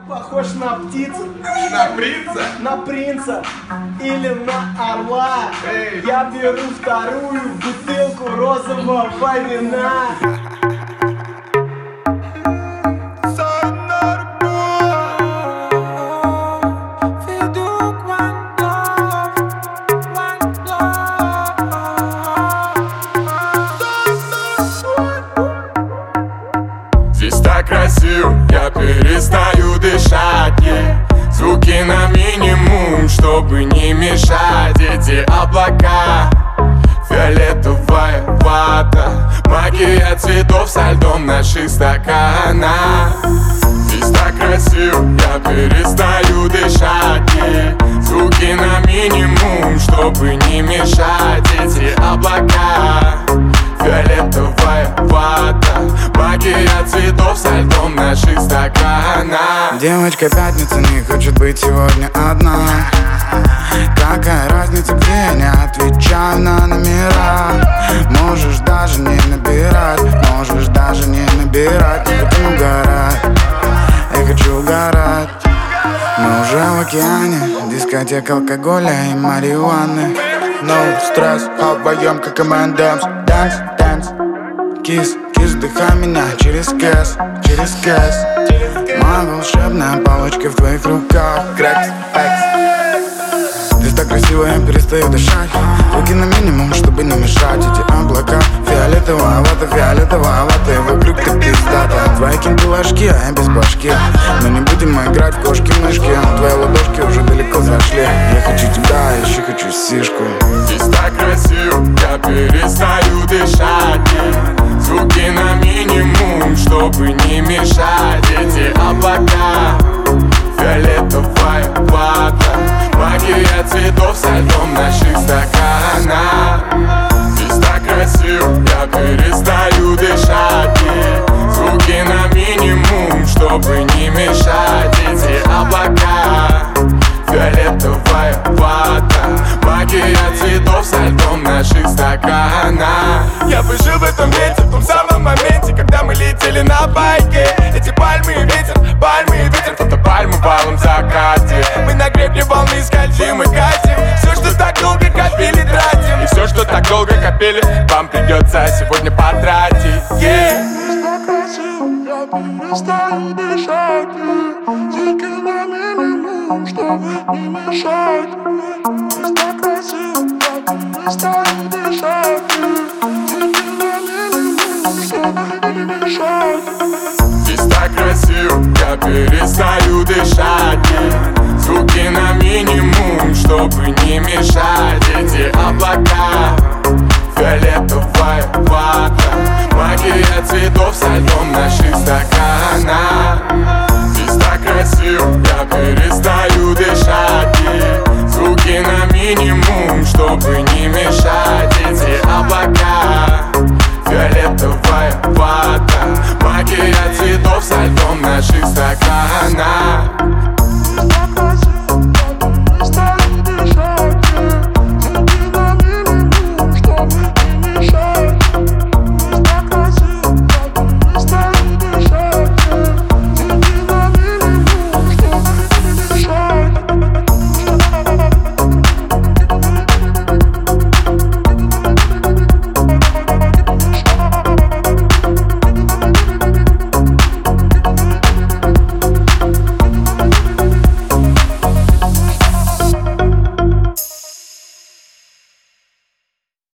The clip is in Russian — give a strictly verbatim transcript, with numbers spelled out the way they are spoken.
Похож на птицу. На принца? На принца или на орла. Эй. Я беру вторую бутылку розового вина. Здесь так красиво, я перестаю дышать, yeah. Звуки на минимум, чтобы не мешать. Эти облака, фиолетовая вата, магия цветов со льдом наших стаканах. Здесь так красиво, я перестаю дышать, yeah. Звуки на минимум, чтобы не мешать. Эти облака, фиолетовая вата, магия цветов со льдом наших стаканах. Девочка пятница не хочет быть сегодня одна. Какая разница, где я не отвечаю на номера. Можешь даже не набирать, можешь даже не набирать. Я хочу угорать, я хочу угорать. Мы уже в океане, дискотека алкоголя и марихуаны. No стресс, а вдвоем как эм энд эмс. Dance, dance, кис, кис, вдыхай меня через кэс, через кэс. Моя волшебная палочка в твоих руках. Крэкс, экс. Здесь так красиво, я перестаю дышать. Руки на минимум, чтобы не мешать. Эти облака, фиолетовая вата, фиолетовая вата. И вокруг ты пиздата. Твои кинты ложки, а я без башки. Мы не будем играть в кошки-мышки. Твои ладошки уже далеко зашли. Я хочу тебя, еще хочу сишку. Здесь так красиво, я перестаю дышать, yeah. Звуки на минимум, чтобы не мешать. Эти облака, фиолетовая вата, магия цветов со льдом наших стаканах. Здесь так красиво, я перестаю дышать, yeah. Звуки на минимум, чтобы не мешать. Эти облака, фиолетовая вата, магия цветов со льдом наших стаканах. Я бы жил в этом месте, в том самом моменте, когда мы летели на байке. Эти пальмы и ветер, пальмы и ветер, кто-то пальмы в алом закате. Мы на гребне волны скользим и катим. Все, что так долго копили, тратим. И все, что так долго копили, вам придется сегодня потратить, yeah. Я перестаю дышать, звуки на минимум, чтобы не мешать. Здесь так красиво, я перестаю дышать, звуки на минимум, чтобы не мешать. Здесь так красиво, я перестаю дышать, yeah. Звуки на минимум, чтобы не мешать. Эти облака, фиолетовая вата, магия цветов со льдом наших стаканах. Здесь так красиво, я перестаю дышать, yeah. Звуки на минимум, чтобы не мешать. Эти облака, фиолетовая вата, магия цветов со льдом наших стаканах.